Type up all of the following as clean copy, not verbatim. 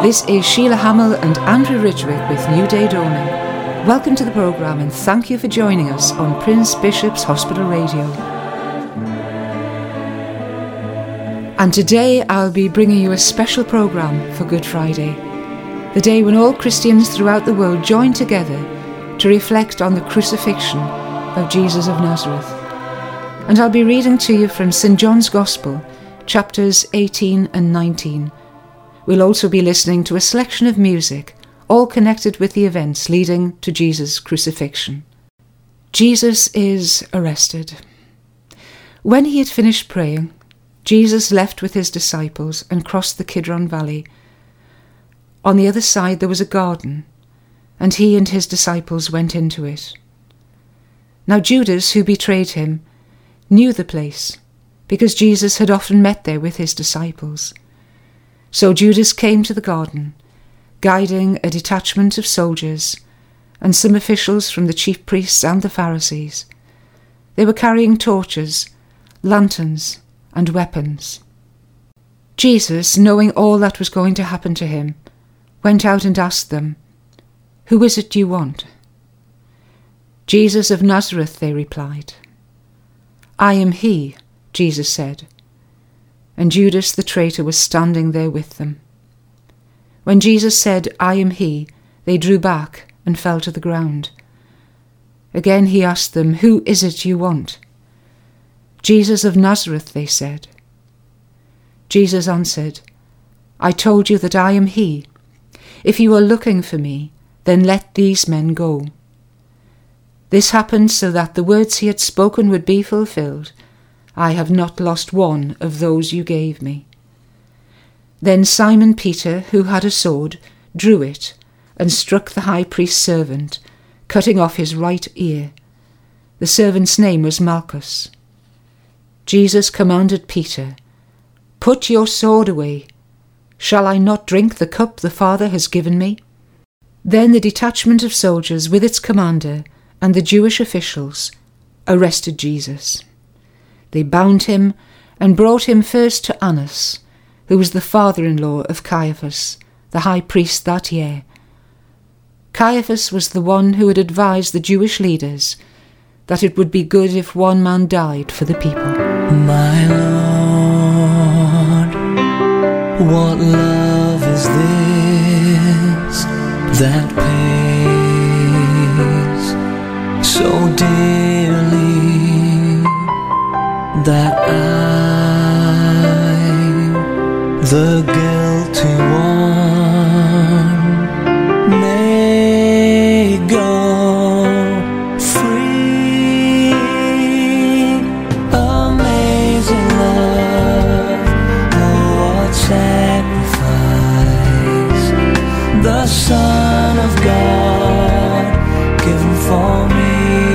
This is Sheila Hamill and Andrew Ridgwick with New Day Dawning. Welcome to the programme and thank you for joining us on Prince Bishop's Hospital Radio. And today I'll be bringing you a special programme for Good Friday, the day when all Christians throughout the world join together to reflect on the crucifixion of Jesus of Nazareth. And I'll be reading to you from St. John's Gospel, chapters 18 and 19. We'll also be listening to a selection of music, all connected with the events leading to Jesus' crucifixion. Jesus is arrested. When he had finished praying, Jesus left with his disciples and crossed the Kidron Valley. On the other side there was a garden, and he and his disciples went into it. Now Judas, who betrayed him, knew the place, because Jesus had often met there with his disciples. So Judas came to the garden, guiding a detachment of soldiers and some officials from the chief priests and the Pharisees. They were carrying torches, lanterns, and weapons. Jesus, knowing all that was going to happen to him, went out and asked them, "Who is it you want?" "Jesus of Nazareth," they replied. "I am he," Jesus said. And Judas the traitor was standing there with them. When Jesus said, "I am he," they drew back and fell to the ground. Again he asked them, "Who is it you want?" "Jesus of Nazareth," they said. Jesus answered, "I told you that I am he. If you are looking for me, then let these men go." This happened so that the words he had spoken would be fulfilled. "I have not lost one of those you gave me." Then Simon Peter, who had a sword, drew it and struck the high priest's servant, cutting off his right ear. The servant's name was Malchus. Jesus commanded Peter, "Put your sword away. Shall I not drink the cup the Father has given me?" Then the detachment of soldiers with its commander and the Jewish officials arrested Jesus. They bound him and brought him first to Annas, who was the father-in-law of Caiaphas, the high priest that year. Caiaphas was the one who had advised the Jewish leaders that it would be good if one man died for the people. My Lord, what love is this that pays so dearly, that I, the guilty one, may go free. Amazing love, oh what sacrifice, the Son of God given for me.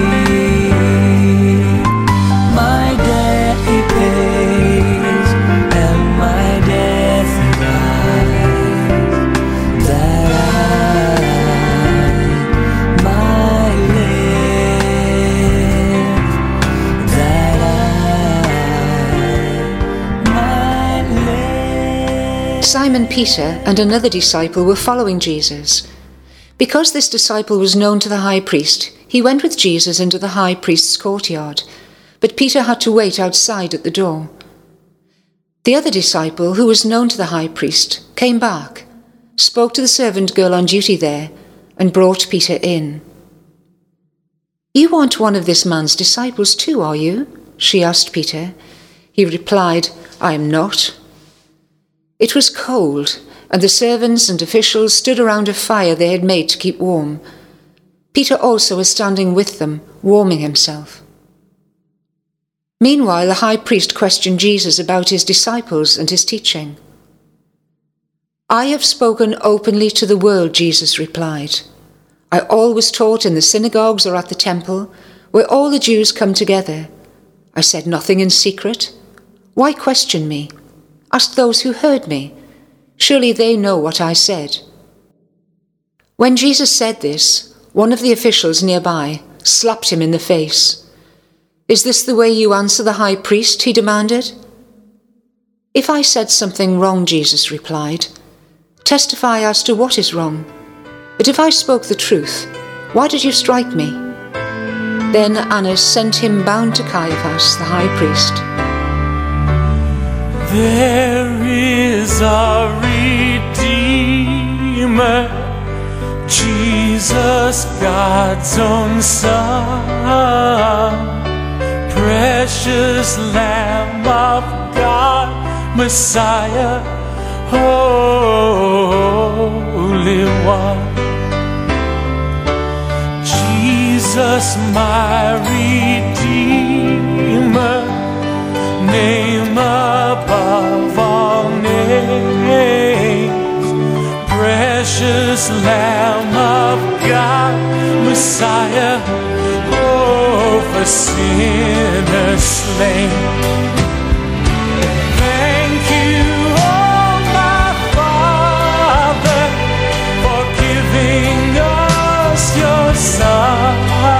Simon Peter and another disciple were following Jesus. Because this disciple was known to the high priest, he went with Jesus into the high priest's courtyard, but Peter had to wait outside at the door. The other disciple, who was known to the high priest, came back, spoke to the servant girl on duty there, and brought Peter in. "You aren't one of this man's disciples too, are you?" she asked Peter. He replied, "I am not." It was cold, and the servants and officials stood around a fire they had made to keep warm. Peter also was standing with them, warming himself. Meanwhile, the high priest questioned Jesus about his disciples and his teaching. "I have spoken openly to the world," Jesus replied. "I always taught in the synagogues or at the temple, where all the Jews come together. I said nothing in secret. Why question me? Ask those who heard me. Surely they know what I said." When Jesus said this, one of the officials nearby slapped him in the face. "Is this the way you answer the high priest?" he demanded. "If I said something wrong," Jesus replied, Testify as to what is wrong. But if I spoke the truth, why did you strike me?" Then Annas sent him bound to Caiaphas, the high priest. There is a Redeemer, Jesus, God's own Son, precious Lamb of God, Messiah, Holy One. Jesus, my Redeemer, name above all names, precious Lamb of God, Messiah, oh, for sinners slain. Thank you, oh my Father, for giving us your Son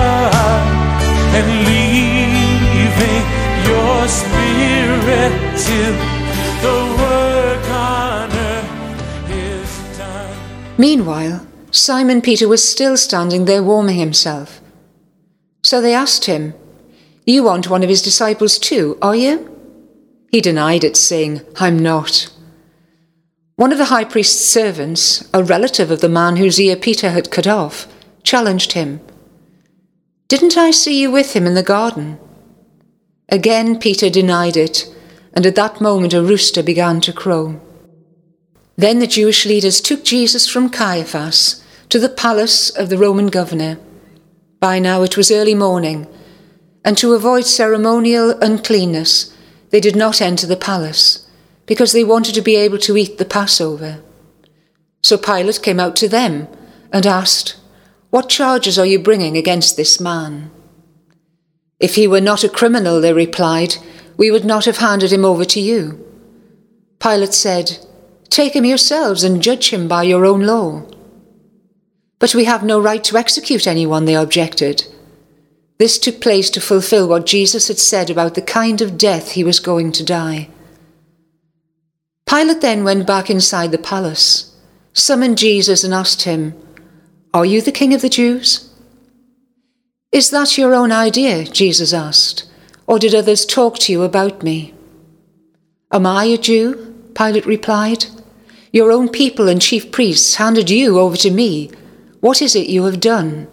and leaving your Spirit till the work on earth is done. Meanwhile, Simon Peter was still standing there warming himself. So they asked him, "You aren't one of his disciples too, are you?" He denied it, saying, "I'm not." One of the high priest's servants, a relative of the man whose ear Peter had cut off, challenged him. "Didn't I see you with him in the garden?" Again Peter denied it, and at that moment a rooster began to crow. Then the Jewish leaders took Jesus from Caiaphas to the palace of the Roman governor. By now it was early morning, and to avoid ceremonial uncleanness, they did not enter the palace, because they wanted to be able to eat the Passover. So Pilate came out to them and asked, "What charges are you bringing against this man?" "If he were not a criminal," they replied, "we would not have handed him over to you." Pilate said, "Take him yourselves and judge him by your own law." "But we have no right to execute anyone," they objected. This took place to fulfill what Jesus had said about the kind of death he was going to die. Pilate then went back inside the palace, summoned Jesus and asked him, "Are you the king of the Jews?" "Is that your own idea?" Jesus asked, "or did others talk to you about me?" "Am I a Jew?" Pilate replied. "Your own people and chief priests handed you over to me. What is it you have done?"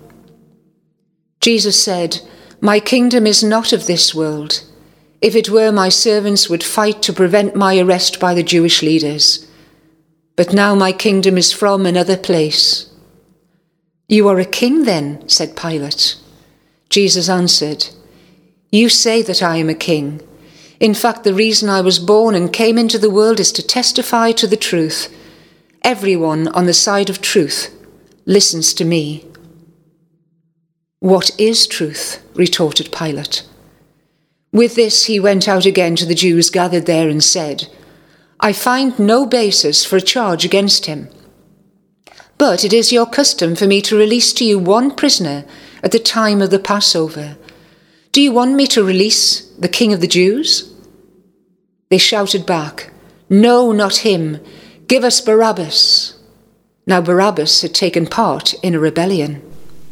Jesus said, "My kingdom is not of this world. If it were, my servants would fight to prevent my arrest by the Jewish leaders. But now my kingdom is from another place." "You are a king then," said Pilate. Jesus answered, "You say that I am a king. In fact, the reason I was born and came into the world is to testify to the truth. Everyone on the side of truth listens to me." "What is truth?" retorted Pilate. With this he went out again to the Jews gathered there and said, "I find no basis for a charge against him. But it is your custom for me to release to you one prisoner at the time of the Passover. Do you want me to release the King of the Jews?" They shouted back, "No, not him. Give us Barabbas." Now Barabbas had taken part in a rebellion.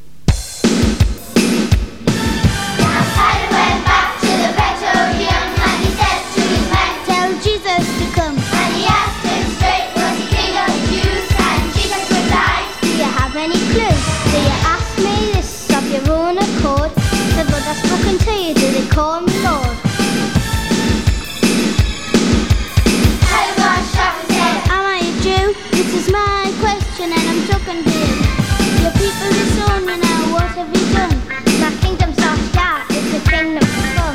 Call me Lord. Am I a Jew? This is my question and I'm talking to you. Your people disown you now, what have you done? My kingdom's not that, it's a kingdom of fun.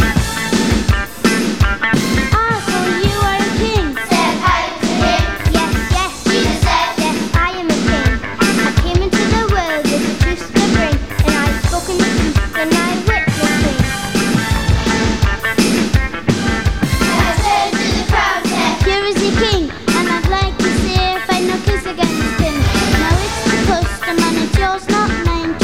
Ah, so you are a king? Said Pilate to him. Yes, yes, Jesus said, yes, I am a king. I came into the world with the truth to bring, and I've spoken the truth and I witnessing. King, and I'd like to see if I know kiss against him. Now it's the custom and it's yours, not mine,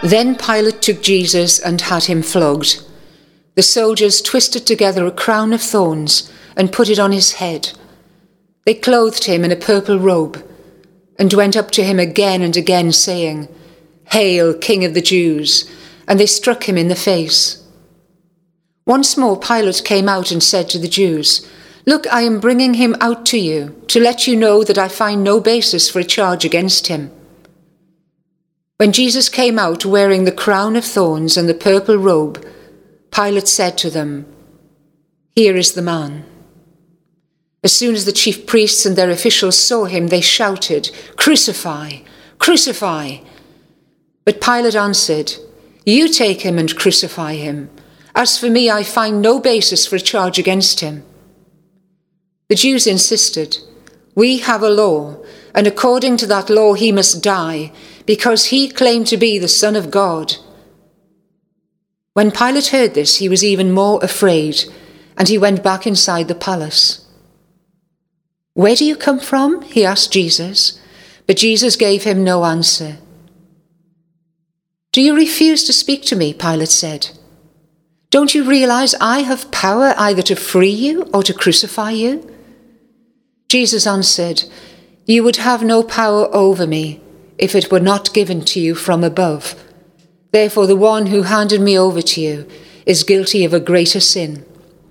Then Pilate took Jesus and had him flogged. The soldiers twisted together a crown of thorns and put it on his head. They clothed him in a purple robe and went up to him again and again, saying, "Hail, King of the Jews!" And they struck him in the face. Once more Pilate came out and said to the Jews, "Look, I am bringing him out to you, to let you know that I find no basis for a charge against him." When Jesus came out wearing the crown of thorns and the purple robe, Pilate said to them, "Here is the man." As soon as the chief priests and their officials saw him, they shouted, "Crucify! Crucify!" But Pilate answered, "You take him and crucify him. As for me, I find no basis for a charge against him." The Jews insisted, "We have a law, and according to that law he must die, because he claimed to be the Son of God." When Pilate heard this, he was even more afraid, and he went back inside the palace. "Where do you come from?" he asked Jesus, but Jesus gave him no answer. "Do you refuse to speak to me?" Pilate said. "Don't you realize I have power either to free you or to crucify you?" Jesus answered, "You would have no power over me if it were not given to you from above. Therefore the one who handed me over to you is guilty of a greater sin."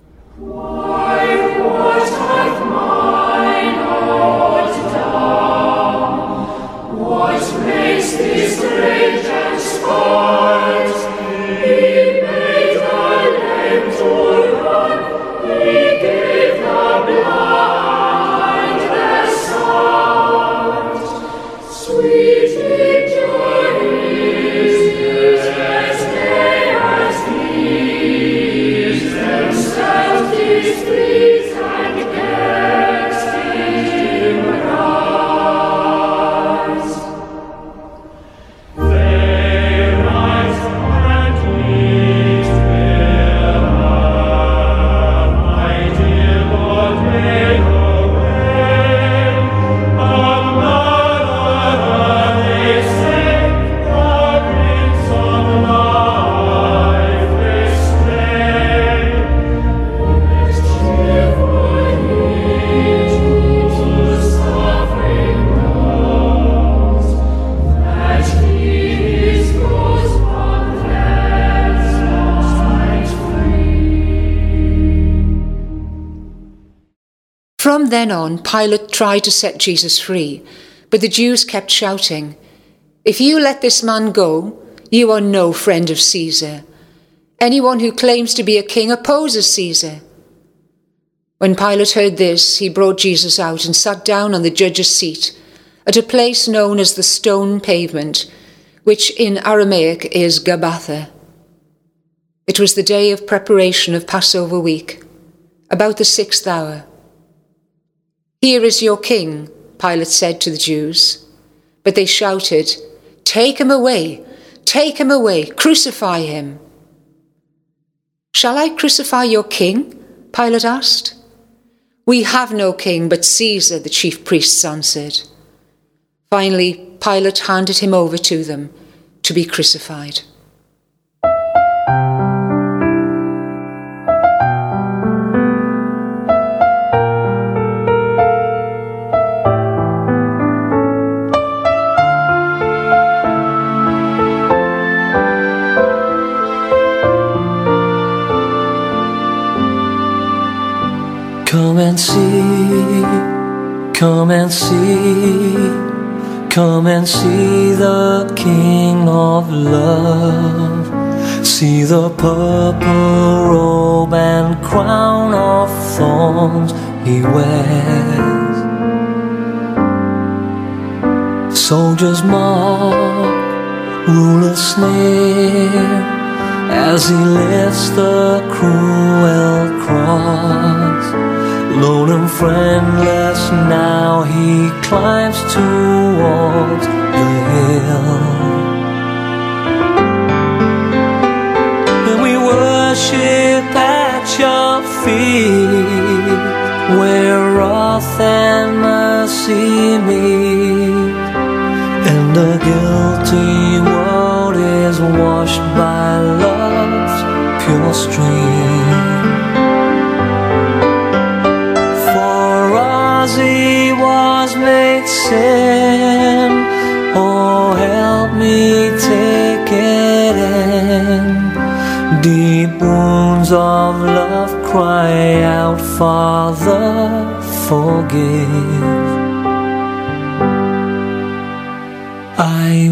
From then on, Pilate tried to set Jesus free, but the Jews kept shouting, "If you let this man go, you are no friend of Caesar. Anyone who claims to be a king opposes Caesar." When Pilate heard this, he brought Jesus out and sat down on the judge's seat at a place known as the Stone Pavement, which in Aramaic is Gabbatha. It was the day of preparation of Passover week, about the 6th hour. "Here is your king," Pilate said to the Jews. But they shouted, "Take him away! Take him away! Crucify him!" "Shall I crucify your king?" Pilate asked. "We have no king but Caesar," the chief priests answered. Finally, Pilate handed him over to them to be crucified. Come and see, come and see, come and see the King of love. See the purple robe and crown of thorns he wears. Soldiers mock, rulers sneer, as he lifts the cruel cross. Lone and friendless now he climbs towards the hill. And we worship at your feet, where wrath and mercy meet, and the guilty world is washed by love's pure stream. For us he was made sin. Oh, help me take it in. Deep wounds of love cry out, Father, forgive. I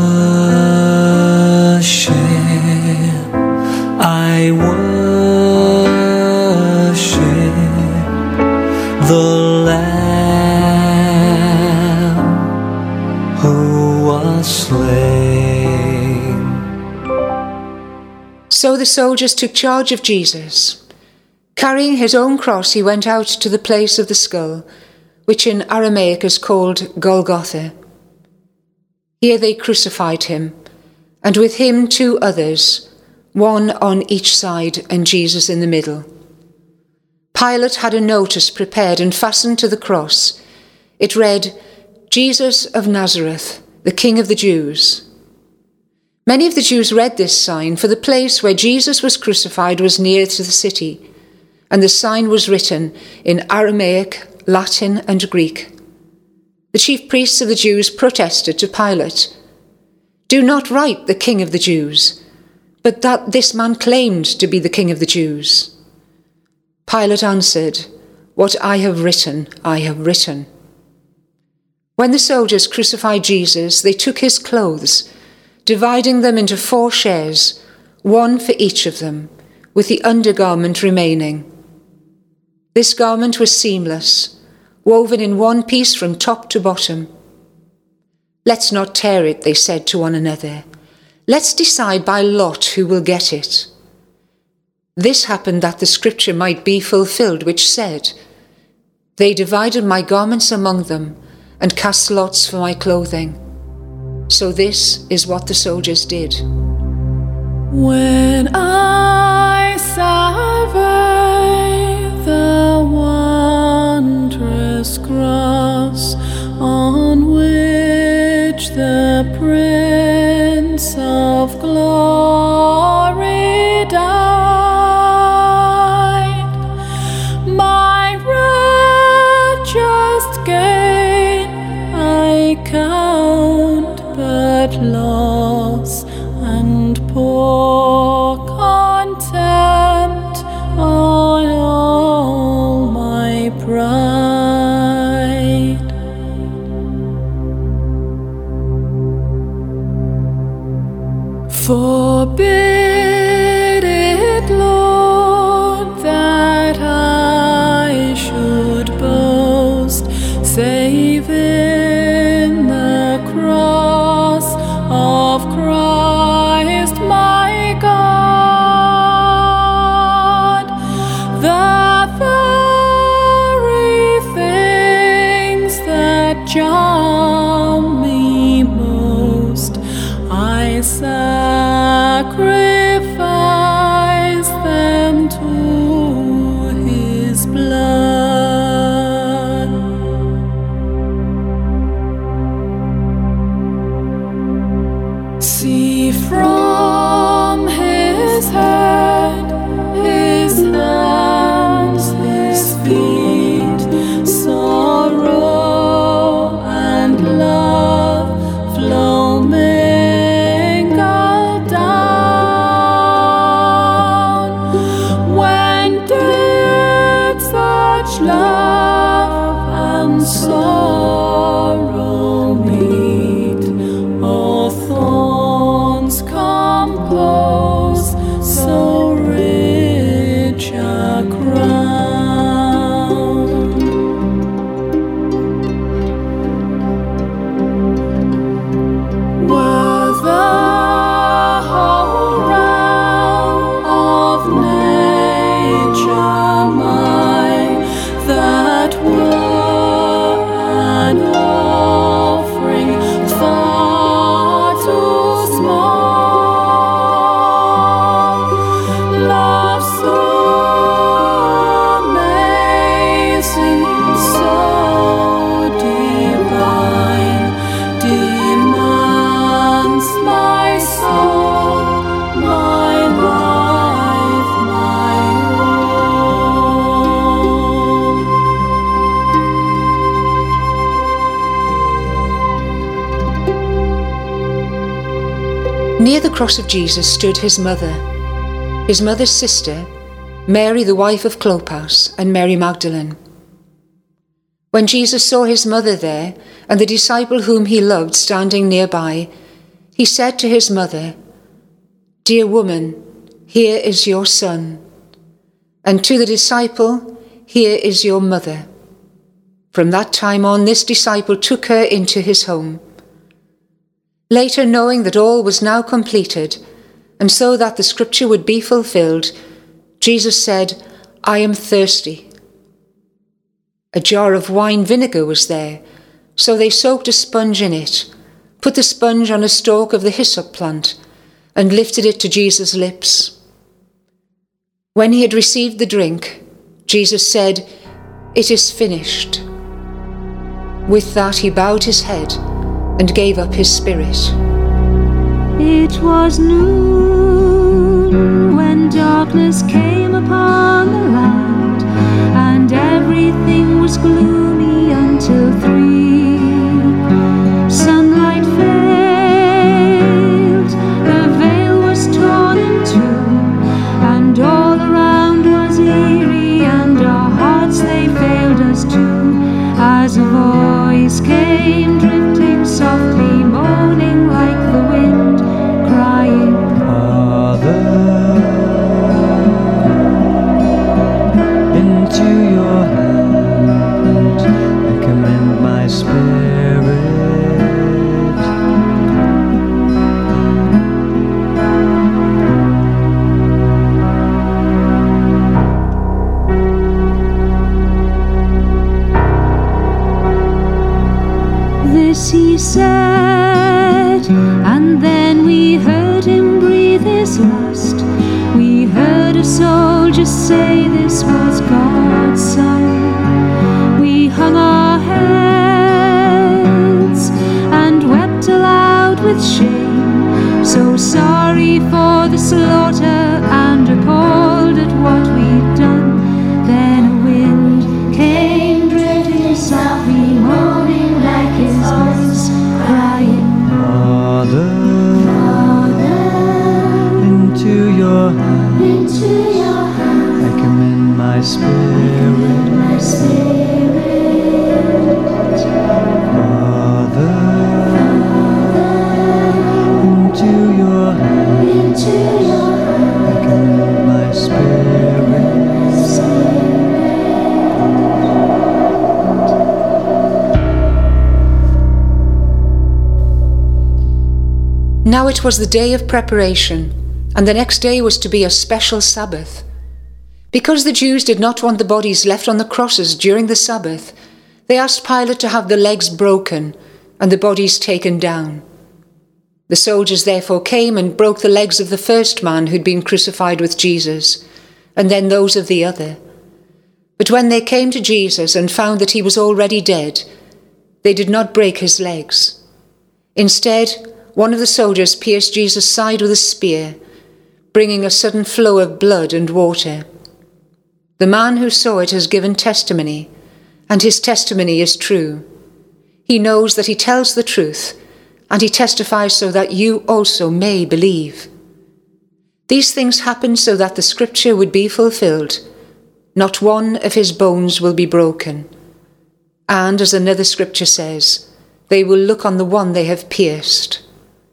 worship the Lamb who was slain. So the soldiers took charge of Jesus. Carrying his own cross, he went out to the place of the skull, which in Aramaic is called Golgotha. Here they crucified him, and with him 2 others, one on each side and Jesus in the middle. Pilate had a notice prepared and fastened to the cross. It read, "Jesus of Nazareth, the King of the Jews." Many of the Jews read this sign, for the place where Jesus was crucified was near to the city, and the sign was written in Aramaic, Latin, and Greek. The chief priests of the Jews protested to Pilate, "Do not write the King of the Jews, but that this man claimed to be the King of the Jews." Pilate answered, "What I have written, I have written." When the soldiers crucified Jesus, they took his clothes, dividing them into 4 shares, one for each of them, with the undergarment remaining. This garment was seamless, woven in one piece from top to bottom. "Let's not tear it," they said to one another. "Let's decide by lot who will get it." This happened that the scripture might be fulfilled, which said, "They divided my garments among them and cast lots for my clothing." So this is what the soldiers did. When I survey the wondrous cross on which the Prince of Glory died, my richest gain I count but loss, and pour contempt on all my pride. Forbid it, Lord, that I should boast, save in the cross of Christ my God. The very things that charm me most I sacrifice Near the cross of Jesus stood his mother's sister, Mary the wife of Clopas, and Mary Magdalene. When Jesus saw his mother there, and the disciple whom he loved standing nearby, he said to his mother, "Dear woman, here is your son," and to the disciple, "Here is your mother." From that time on, this disciple took her into his home. Later, knowing that all was now completed, and so that the scripture would be fulfilled, Jesus said, "I am thirsty." A jar of wine vinegar was there, so they soaked a sponge in it, put the sponge on a stalk of the hyssop plant, and lifted it to Jesus' lips. When he had received the drink, Jesus said, "It is finished." With that he bowed his head and gave up his spirit. It was noon when darkness came upon the land, and everything was gloomy until 3. Sunlight failed, the veil was torn in two, and all around was eerie, and our hearts they failed us too, as a voice came drifting softly, moaning like the wind, crying, Father, into your hand I commend my spirit. This he said, and then we heard him breathe his last. We heard a soldier say this was God's Son. We hung our heads and wept aloud with shame, so sorry for the slaughter and appalled at what we'd done. Then a wind came drifting softly, moaning like his voice, crying, Father, into your hands I commend my spirit. Father, into your hands I commend my spirit. Now it was the day of preparation, and the next day was to be a special Sabbath. Because the Jews did not want the bodies left on the crosses during the Sabbath, they asked Pilate to have the legs broken and the bodies taken down. The soldiers therefore came and broke the legs of the first man who'd been crucified with Jesus, and then those of the other. But when they came to Jesus and found that he was already dead, they did not break his legs. Instead, one of the soldiers pierced Jesus' side with a spear, bringing a sudden flow of blood and water. The man who saw it has given testimony, and his testimony is true. He knows that he tells the truth, and he testifies so that you also may believe. These things happened so that the scripture would be fulfilled. Not one of his bones will be broken. And as another scripture says, they will look on the one they have pierced.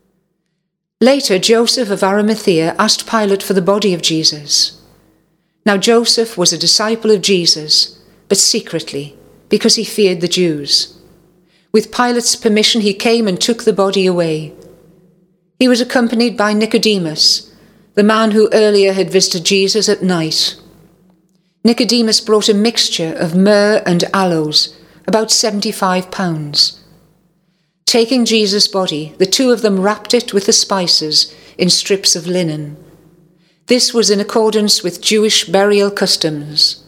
Later, Joseph of Arimathea asked Pilate for the body of Jesus. Now Joseph was a disciple of Jesus, but secretly, because he feared the Jews. With Pilate's permission, he came and took the body away. He was accompanied by Nicodemus, the man who earlier had visited Jesus at night. Nicodemus brought a mixture of myrrh and aloes, about 75 pounds. Taking Jesus' body, the two of them wrapped it with the spices in strips of linen. This was in accordance with Jewish burial customs.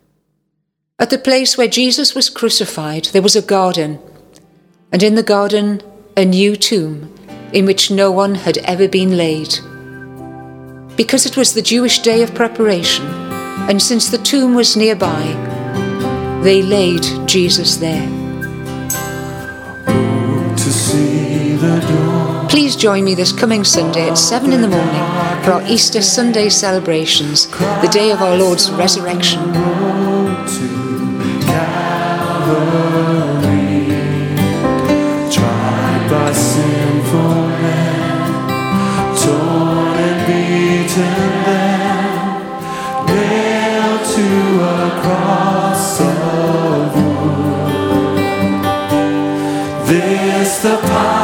At the place where Jesus was crucified, there was a garden, and in the garden a new tomb in which no one had ever been laid. Because it was the Jewish day of preparation, and since the tomb was nearby, they laid Jesus there. To see the dawn Please join me this coming Sunday at 7 in the morning for our Easter Sunday celebrations, the day of our Lord's resurrection. Tried by sinful men, torn and beaten there, nailed to a cross of wood. This the power